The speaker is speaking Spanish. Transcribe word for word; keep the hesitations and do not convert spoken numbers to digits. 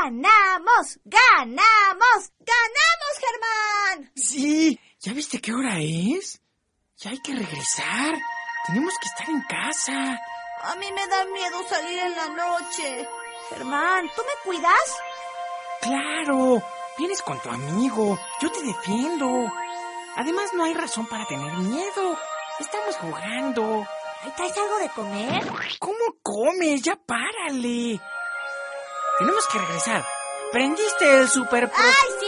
¡Ganamos! ¡Ganamos! ¡Ganamos, Germán! Sí, ¿ya viste qué hora es? Ya hay que regresar. Tenemos que estar en casa. A mí me da miedo salir en la noche. Germán, ¿tú me cuidas? Claro, vienes con tu amigo. Yo te defiendo. Además, no hay razón para tener miedo. Estamos jugando. ¿Ahí traes algo de comer? ¿Cómo comes? Ya párale. Tenemos que regresar. ¿Prendiste el super... ¡Ay, sí!